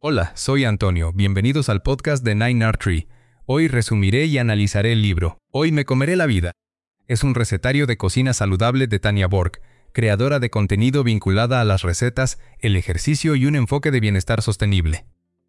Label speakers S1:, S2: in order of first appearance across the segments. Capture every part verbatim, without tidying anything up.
S1: Hola, soy Antonio, bienvenidos al podcast de Nine Art Tree. Hoy resumiré y analizaré el libro Hoy me comeré la vida. Es un recetario de cocina saludable de Tanya Borg, creadora de contenido vinculada a las recetas, el ejercicio y un enfoque de bienestar sostenible.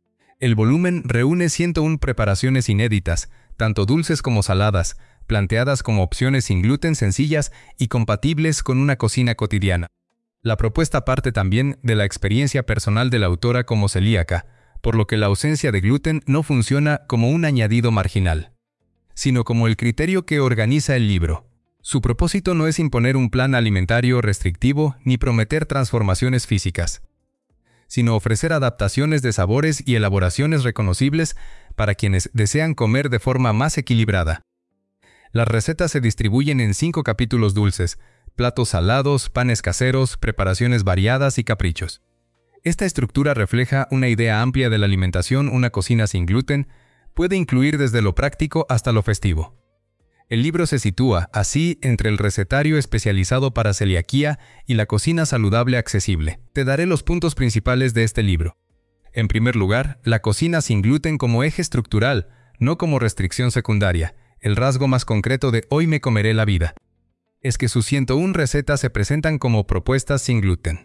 S1: El volumen reúne ciento una preparaciones inéditas, tanto dulces como saladas, planteadas como opciones sin gluten sencillas y compatibles con una cocina cotidiana. La propuesta parte también de la experiencia personal de la autora como celíaca, por lo que la ausencia de gluten no funciona como un añadido marginal, sino como el criterio que organiza el libro. Su propósito no es imponer un plan alimentario restrictivo ni prometer transformaciones físicas, sino ofrecer adaptaciones de sabores y elaboraciones reconocibles para quienes desean comer de forma más equilibrada. Las recetas se distribuyen en cinco capítulos dulces, platos salados, panes caseros, preparaciones variadas y caprichos. Esta estructura refleja una idea amplia de la alimentación. Una cocina sin gluten puede incluir desde lo práctico hasta lo festivo. El libro se sitúa, así, entre el recetario especializado para celiaquía y la cocina saludable accesible. Te daré los puntos principales de este libro. En primer lugar, la cocina sin gluten como eje estructural, no como restricción secundaria. El rasgo más concreto de Hoy me comeré la vida es que sus ciento una recetas se presentan como propuestas sin gluten.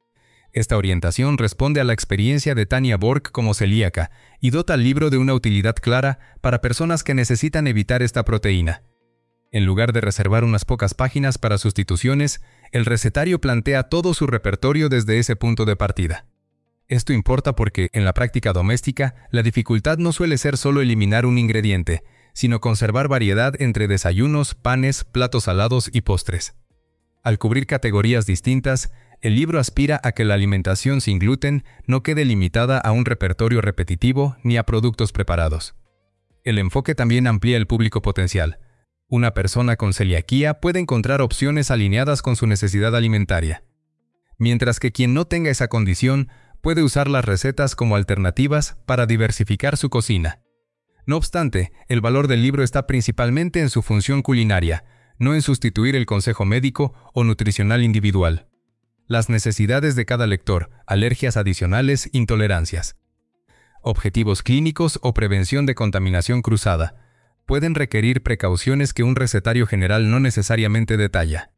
S1: Esta orientación responde a la experiencia de Tanya Borg como celíaca y dota al libro de una utilidad clara para personas que necesitan evitar esta proteína. En lugar de reservar unas pocas páginas para sustituciones, el recetario plantea todo su repertorio desde ese punto de partida. Esto importa porque, en la práctica doméstica, la dificultad no suele ser solo eliminar un ingrediente, sino conservar variedad entre desayunos, panes, platos salados y postres. Al cubrir categorías distintas, el libro aspira a que la alimentación sin gluten no quede limitada a un repertorio repetitivo ni a productos preparados. El enfoque también amplía el público potencial. Una persona con celiaquía puede encontrar opciones alineadas con su necesidad alimentaria, mientras que quien no tenga esa condición puede usar las recetas como alternativas para diversificar su cocina. No obstante, el valor del libro está principalmente en su función culinaria, no en sustituir el consejo médico o nutricional individual. Las necesidades de cada lector, alergias adicionales, intolerancias, objetivos clínicos o prevención de contaminación cruzada, pueden requerir precauciones que un recetario general no necesariamente detalla.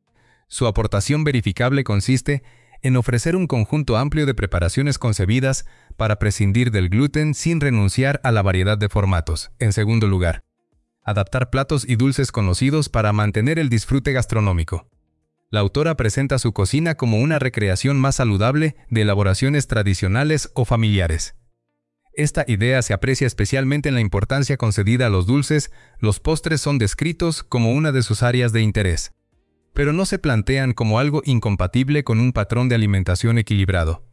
S1: Su aportación verificable consiste en ofrecer un conjunto amplio de preparaciones concebidas para prescindir del gluten sin renunciar a la variedad de formatos. En segundo lugar, adaptar platos y dulces conocidos para mantener el disfrute gastronómico. La autora presenta su cocina como una recreación más saludable de elaboraciones tradicionales o familiares. Esta idea se aprecia especialmente en la importancia concedida a los dulces. Los postres son descritos como una de sus áreas de interés, pero no se plantean como algo incompatible con un patrón de alimentación equilibrado.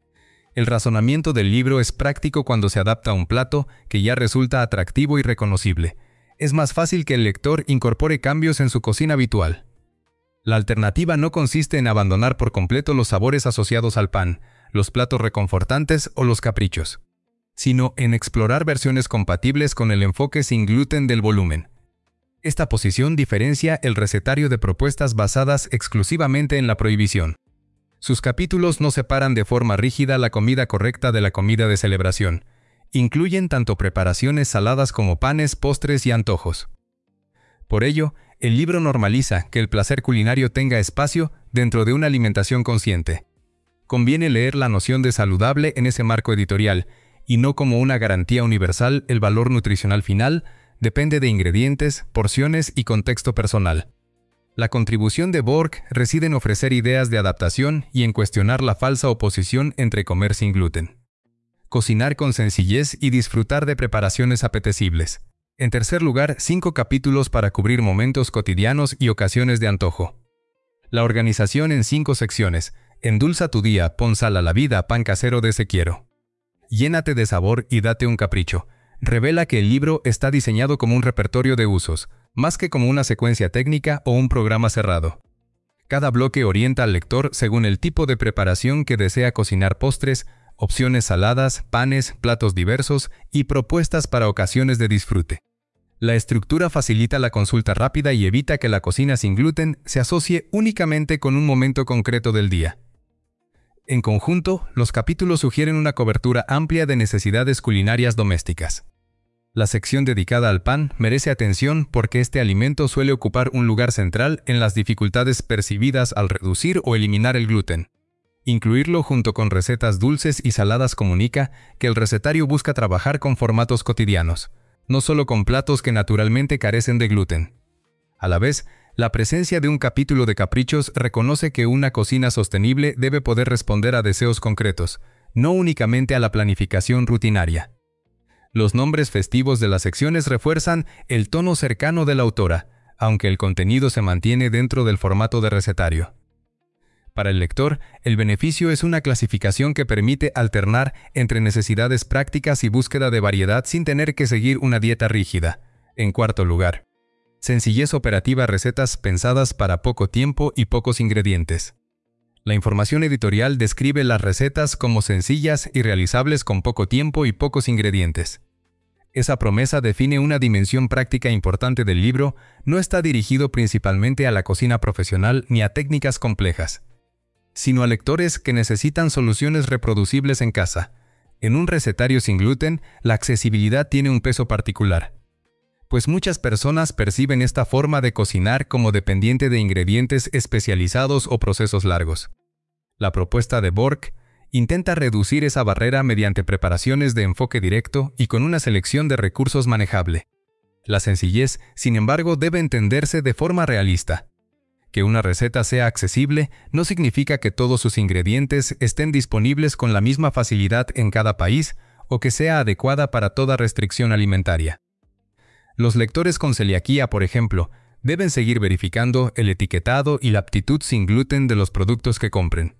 S1: El razonamiento del libro es práctico cuando se adapta a un plato que ya resulta atractivo y reconocible. Es más fácil que el lector incorpore cambios en su cocina habitual. La alternativa no consiste en abandonar por completo los sabores asociados al pan, los platos reconfortantes o los caprichos, sino en explorar versiones compatibles con el enfoque sin gluten del volumen. Esta posición diferencia el recetario de propuestas basadas exclusivamente en la prohibición. Sus capítulos no separan de forma rígida la comida correcta de la comida de celebración. Incluyen tanto preparaciones saladas como panes, postres y antojos. Por ello, el libro normaliza que el placer culinario tenga espacio dentro de una alimentación consciente. Conviene leer la noción de saludable en ese marco editorial, y no como una garantía universal. El valor nutricional final depende de ingredientes, porciones y contexto personal. La contribución de Borg reside en ofrecer ideas de adaptación y en cuestionar la falsa oposición entre comer sin gluten, cocinar con sencillez y disfrutar de preparaciones apetecibles. En tercer lugar, cinco capítulos para cubrir momentos cotidianos y ocasiones de antojo. La organización en cinco secciones. Endulza tu día, pon sal a la vida, pan casero de ese quiero. Llénate de sabor y date un capricho. Revela que el libro está diseñado como un repertorio de usos, más que como una secuencia técnica o un programa cerrado. Cada bloque orienta al lector según el tipo de preparación que desea cocinar: postres, opciones saladas, panes, platos diversos y propuestas para ocasiones de disfrute. La estructura facilita la consulta rápida y evita que la cocina sin gluten se asocie únicamente con un momento concreto del día. En conjunto, los capítulos sugieren una cobertura amplia de necesidades culinarias domésticas. La sección dedicada al pan merece atención porque este alimento suele ocupar un lugar central en las dificultades percibidas al reducir o eliminar el gluten. Incluirlo junto con recetas dulces y saladas comunica que el recetario busca trabajar con formatos cotidianos, no solo con platos que naturalmente carecen de gluten. A la vez, la presencia de un capítulo de caprichos reconoce que una cocina sostenible debe poder responder a deseos concretos, no únicamente a la planificación rutinaria. Los nombres festivos de las secciones refuerzan el tono cercano de la autora, aunque el contenido se mantiene dentro del formato de recetario. Para el lector, el beneficio es una clasificación que permite alternar entre necesidades prácticas y búsqueda de variedad sin tener que seguir una dieta rígida. En cuarto lugar, sencillez operativa, recetas pensadas para poco tiempo y pocos ingredientes. La información editorial describe las recetas como sencillas y realizables con poco tiempo y pocos ingredientes. Esa promesa define una dimensión práctica importante del libro. No está dirigido principalmente a la cocina profesional ni a técnicas complejas, sino a lectores que necesitan soluciones reproducibles en casa. En un recetario sin gluten, la accesibilidad tiene un peso particular, pues muchas personas perciben esta forma de cocinar como dependiente de ingredientes especializados o procesos largos. La propuesta de Bork intenta reducir esa barrera mediante preparaciones de enfoque directo y con una selección de recursos manejable. La sencillez, sin embargo, debe entenderse de forma realista. Que una receta sea accesible no significa que todos sus ingredientes estén disponibles con la misma facilidad en cada país o que sea adecuada para toda restricción alimentaria. Los lectores con celiaquía, por ejemplo, deben seguir verificando el etiquetado y la aptitud sin gluten de los productos que compren.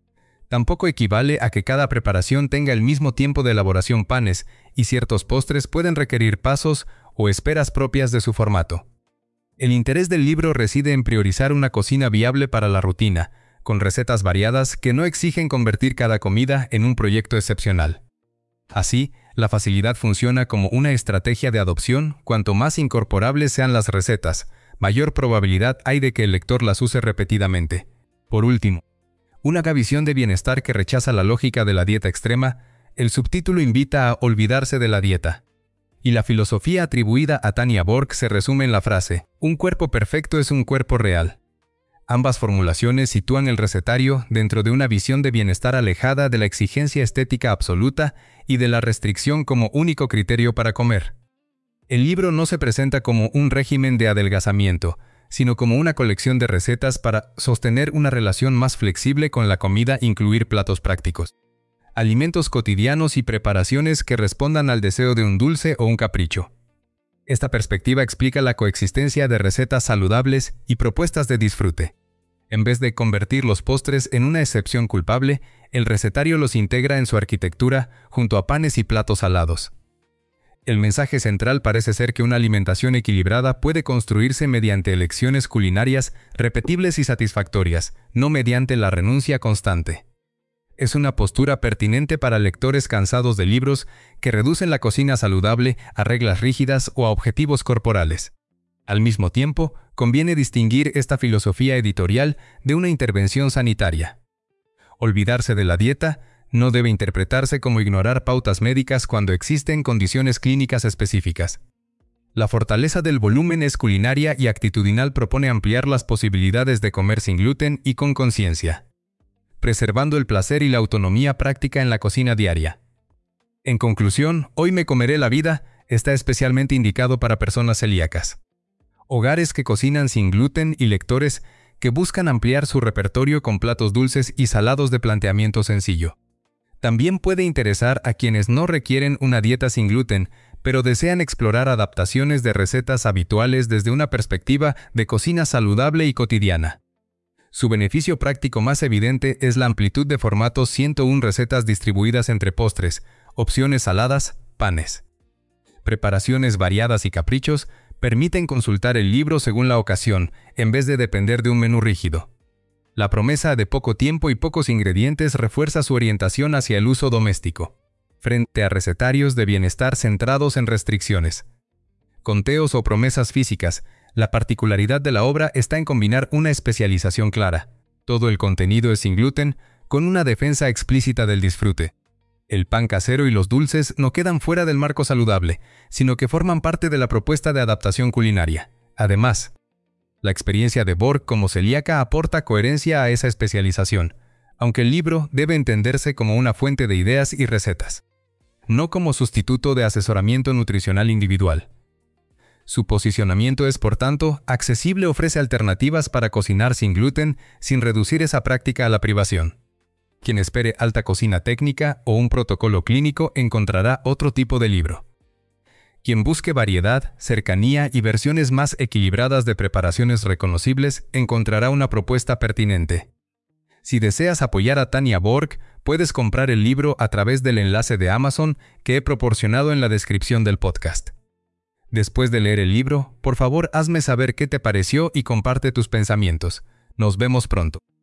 S1: Tampoco equivale a que cada preparación tenga el mismo tiempo de elaboración. Panes y ciertos postres pueden requerir pasos o esperas propias de su formato. El interés del libro reside en priorizar una cocina viable para la rutina, con recetas variadas que no exigen convertir cada comida en un proyecto excepcional. Así, la facilidad funciona como una estrategia de adopción. Cuanto más incorporables sean las recetas, mayor probabilidad hay de que el lector las use repetidamente. Por último, una visión de bienestar que rechaza la lógica de la dieta extrema. El subtítulo invita a olvidarse de la dieta. Y la filosofía atribuida a Tanya Bork se resume en la frase: un cuerpo perfecto es un cuerpo real. Ambas formulaciones sitúan el recetario dentro de una visión de bienestar alejada de la exigencia estética absoluta y de la restricción como único criterio para comer. El libro no se presenta como un régimen de adelgazamiento, sino como una colección de recetas para sostener una relación más flexible con la comida, incluir platos prácticos, alimentos cotidianos y preparaciones que respondan al deseo de un dulce o un capricho. Esta perspectiva explica la coexistencia de recetas saludables y propuestas de disfrute. En vez de convertir los postres en una excepción culpable, el recetario los integra en su arquitectura junto a panes y platos salados. El mensaje central parece ser que una alimentación equilibrada puede construirse mediante elecciones culinarias repetibles y satisfactorias, no mediante la renuncia constante. Es una postura pertinente para lectores cansados de libros que reducen la cocina saludable a reglas rígidas o a objetivos corporales. Al mismo tiempo, conviene distinguir esta filosofía editorial de una intervención sanitaria. Olvidarse de la dieta no debe interpretarse como ignorar pautas médicas cuando existen condiciones clínicas específicas. La fortaleza del volumen es culinaria y actitudinal. Propone ampliar las posibilidades de comer sin gluten y con conciencia, preservando el placer y la autonomía práctica en la cocina diaria. En conclusión, Hoy me comeré la vida está especialmente indicado para personas celíacas, hogares que cocinan sin gluten y lectores que buscan ampliar su repertorio con platos dulces y salados de planteamiento sencillo. También puede interesar a quienes no requieren una dieta sin gluten, pero desean explorar adaptaciones de recetas habituales desde una perspectiva de cocina saludable y cotidiana. Su beneficio práctico más evidente es la amplitud de formatos: ciento una recetas distribuidas entre postres, opciones saladas, panes. Preparaciones variadas y caprichos permiten consultar el libro según la ocasión, en vez de depender de un menú rígido. La promesa de poco tiempo y pocos ingredientes refuerza su orientación hacia el uso doméstico, frente a recetarios de bienestar centrados en restricciones, conteos o promesas físicas. La particularidad de la obra está en combinar una especialización clara. Todo el contenido es sin gluten, con una defensa explícita del disfrute. El pan casero y los dulces no quedan fuera del marco saludable, sino que forman parte de la propuesta de adaptación culinaria. Además, la experiencia de Borg como celíaca aporta coherencia a esa especialización, aunque el libro debe entenderse como una fuente de ideas y recetas, no como sustituto de asesoramiento nutricional individual. Su posicionamiento es, por tanto, accesible, ofrece alternativas para cocinar sin gluten, sin reducir esa práctica a la privación. Quien espere alta cocina técnica o un protocolo clínico encontrará otro tipo de libro. Quien busque variedad, cercanía y versiones más equilibradas de preparaciones reconocibles encontrará una propuesta pertinente. Si deseas apoyar a Tanya Borg, puedes comprar el libro a través del enlace de Amazon que he proporcionado en la descripción del podcast. Después de leer el libro, por favor hazme saber qué te pareció y comparte tus pensamientos. Nos vemos pronto.